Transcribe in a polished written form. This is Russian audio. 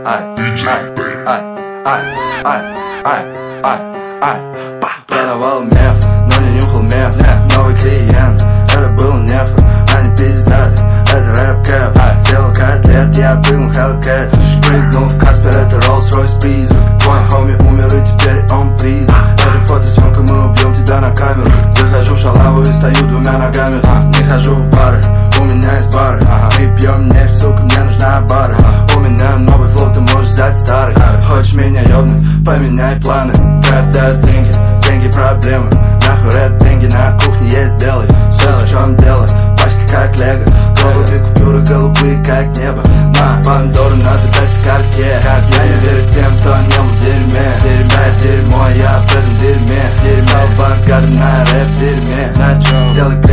Продавал меф, но не нюхал меф. Новый клиент, это был нефть. Они пиздят, это рэп-кэп. Сделал котлет, я прыгнул Hellcat. Прыгнул в Каспер, это Rolls-Royce призрак. Твой хоми умер и теперь он призрак. Это фотосъемка, мы убьем тебя на камеру. Захожу в шалаву и стою двумя ногами. Не хожу в бары, у меня есть бары. Мы пьем нефть, сука, мне нужна бара. У меня новый флоу, ты можешь взять старый. Хочешь меня ёбнуть, поменяй планы. Рэп дает деньги, деньги проблемы. Нахуй рэп, деньги на кухне есть белый. Сука, в чем дело? Пачка как лего. Голубые купюры, голубые как небо. На Пандору, на запястье Cartier. Я не верю тем, кто не был в дерьме. Дерьмо, я в этом дерьме. Стал богатым на рэп-дерьме. Делай